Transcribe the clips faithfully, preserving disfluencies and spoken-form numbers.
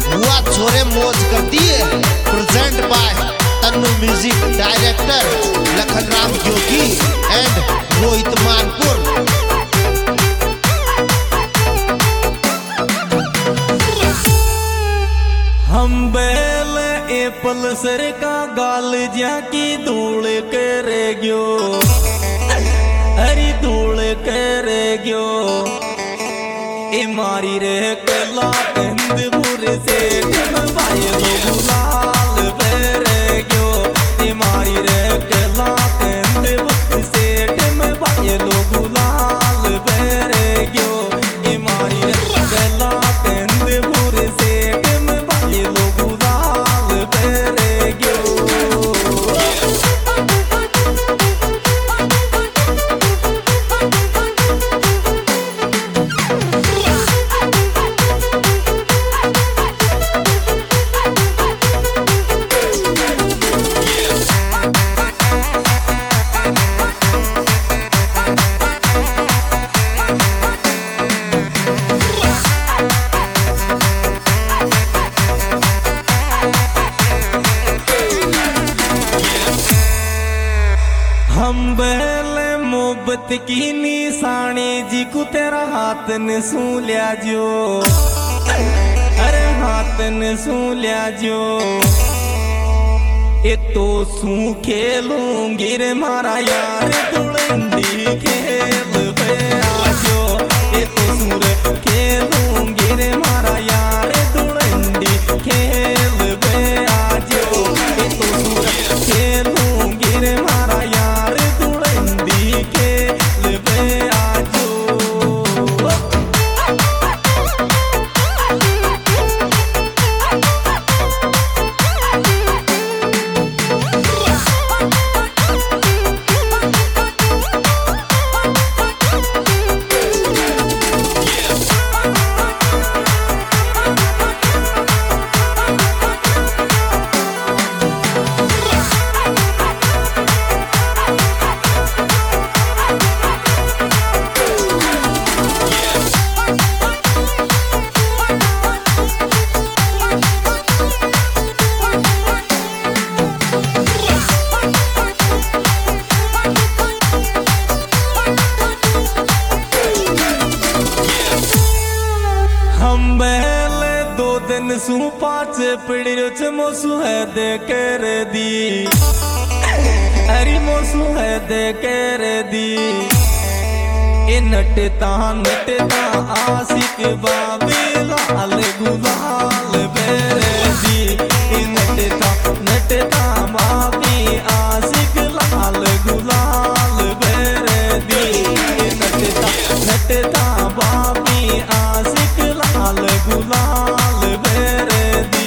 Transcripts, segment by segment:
हुआ छोरे मौज कर दिए। Present by Tannu music director Lakhan Ram Jogi and Rohit Manpur. हम बैल ए पल्सर का गाल जाकी धूल करे गयो, हरी धूल करे गयो। ए मारी रे कला कंद बुर से भाई लोग लाल बेरे गयो। ए मारी रे कला कंद बुर से भाई लोग लाल बेरे गयो। ए मारी रे कला कंद बुर से भाई लोग लाल बेरे गयो। हम बैल मोहब्बत की निशानी जी को तेरा हाथ ने सू लिया जो, अरे हाथ ने सू लिया जो। ए तो सू खेलूंगी रे मारा यार दुलंदी खेल पे आजो। ए तो सू रे खेलूंगी रे मारा यार दुलंदी खेल पे आजो। ए तो सू रे खेलूंगी रे मारा यार सू पाँच पीढ़ी चमोसू है दे कर दी, अरे मोसू है दे कर दी। ए नटता नटता आशिक बाबी लाल गुलाल बेरे दी। ए नटता नटता बाबी आशिक लाल गुलाल बेरे दी। ए नटता नटता बाबी आशिक लाल गुलाल बेरे दी।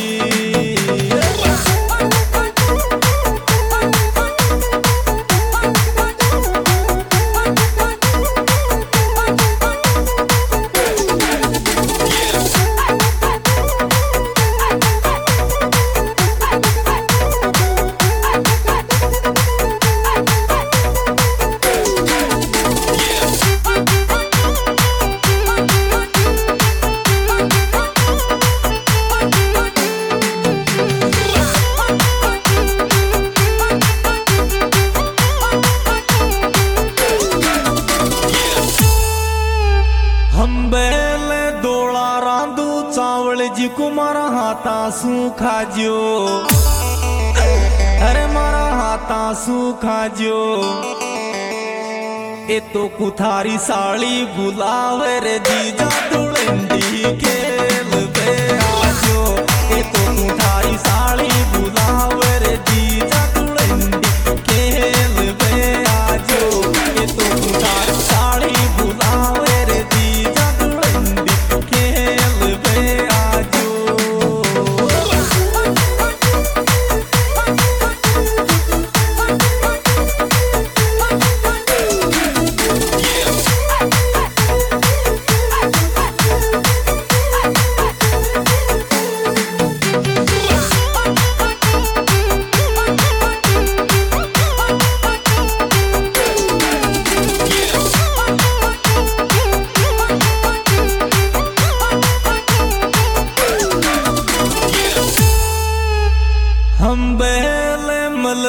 हम बैल दौड़ा रांदू चावल जी को मारा हाथा सू खाजो, अरे मारा हाथा सू खाजो। ए तो कुथारी साड़ी बुलावे रे जीजा दुलंदी खेल पे आजो। ए तो कुथारी साड़ी बुलावे रे जीजा दुलंदी खेल पे आजो। ए तो कुथारी साड़ी बुलावे रे जीजा दुलंदी खेल पे आजो।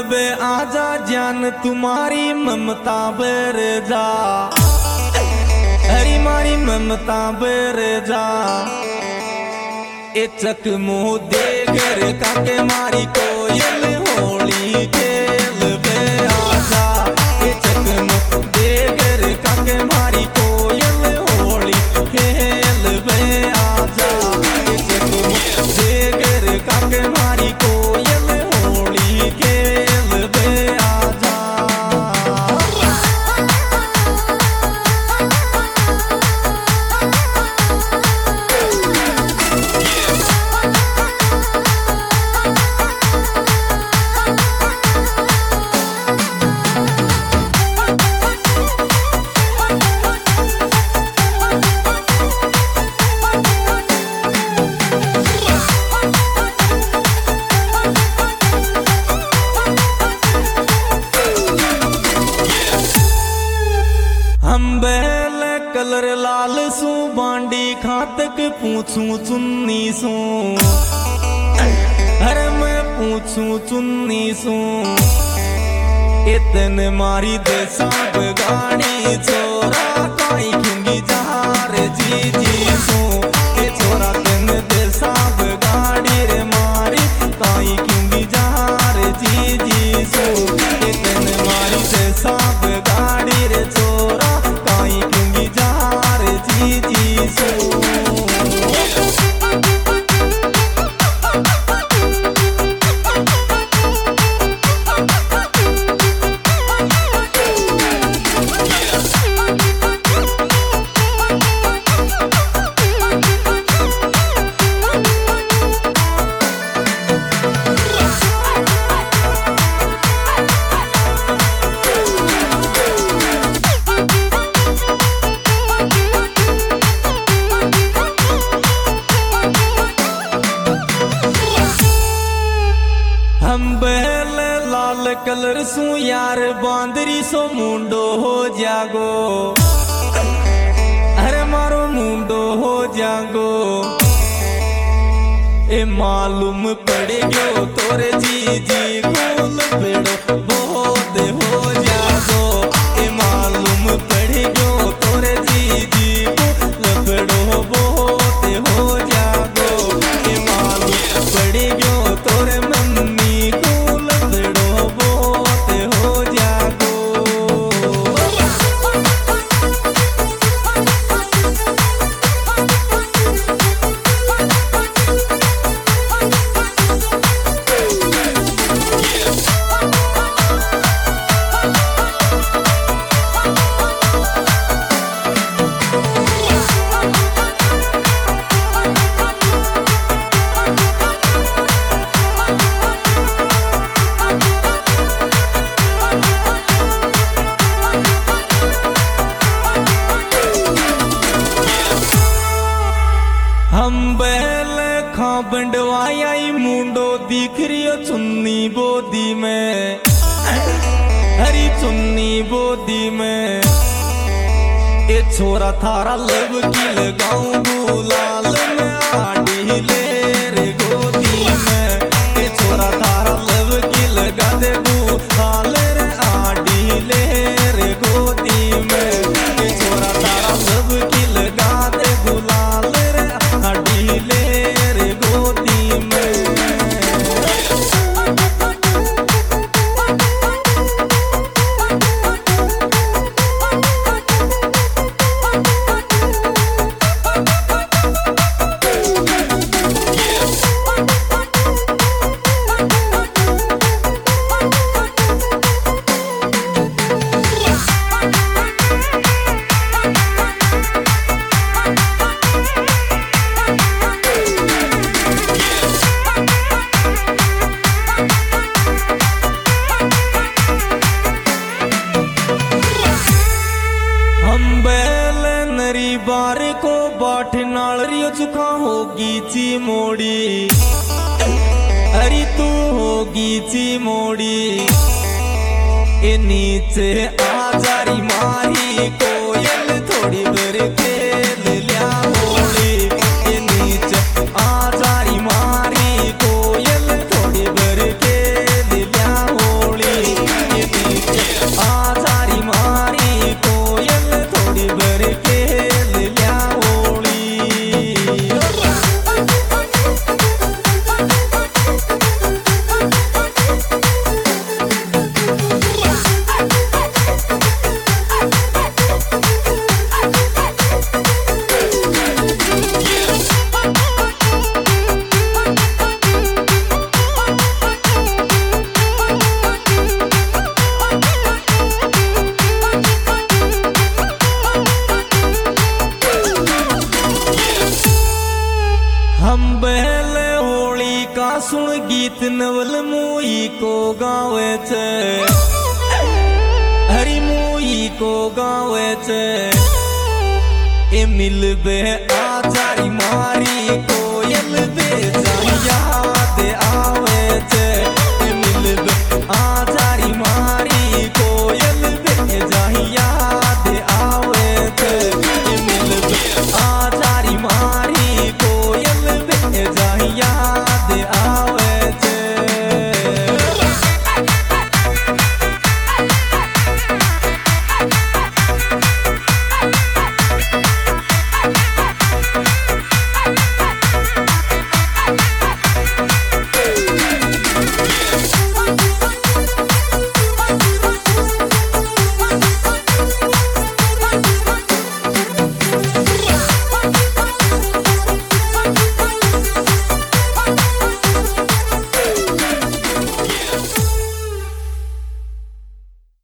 बे आजा जान तुम्हारी ममता बर जा, हरी मारी ममता बर जा। ए चक मुँह दे घर काके मारी कोयल होली खेल बे आजा। ए चक मुँह दे घर काके मारी कोयल होली खेल बे आजा। ए चक मुँह दे घर काके मारी कोयल होली खेल बे आजा। हम बैल कलर लाल सू बांडी खातक पूछूं चुन्नी सू, हर मैं पूछूं चुन्नी सू। इतन मारी दे सांप गाड़ी छोरा काई खिंगी जहार जी जी सू। ए छोरा तन दे सांप गाड़ी रे मारी काई खिंगी जहार जी जी सू। इतन मारी दे सांप गाड़ी रे छोरा काई खिंगी जहार जी जी सू। हम बैल लाल कलर सू यार बांदरी सो मुंडो हो जागो, अरे मारो मुंडो हो जागो। ए मालूम पड़ गयो तोरे जी जी गोल पेड़ो बहुत हो जागो। ए मालूम पड़ गयो तोरे जी जी गोल पेड़ो बहुत हो जागो। ए मालूम पड़ गयो तोरे मम्मी गोल पेड़ो बहुत हो जागो। हम बैल खा बंडवाई मुंडो दिख रियो चुन्नी बोदी में, हरी चुन्नी बोदी में। ए छोरा थारा लब की लगाऊं गुलाल में आड़ी ले रे गोदी में। ए छोरा थारा लब की लगा दे गुलाल रे आड़ी ले रे गोदी में। ए छोरा तारा लब की लगा दे गुलाल रे आड़ी ले रे गोदी में। हम बैल नरी बार को बाट नाल रियो चुका होगी ची मोड़ी, हरी तू होगी ची मोड़ी। ए नीचे आजारी मारी कोयल थोड़ी बर खेल लिया होली। ए नीचे आजारी मारी कोयल थोड़ी बर खेल लिया होली। सुन गीत नवल मुई को गावे छे हरी मुई को गावे छे ए मिलबे आजारी मारी को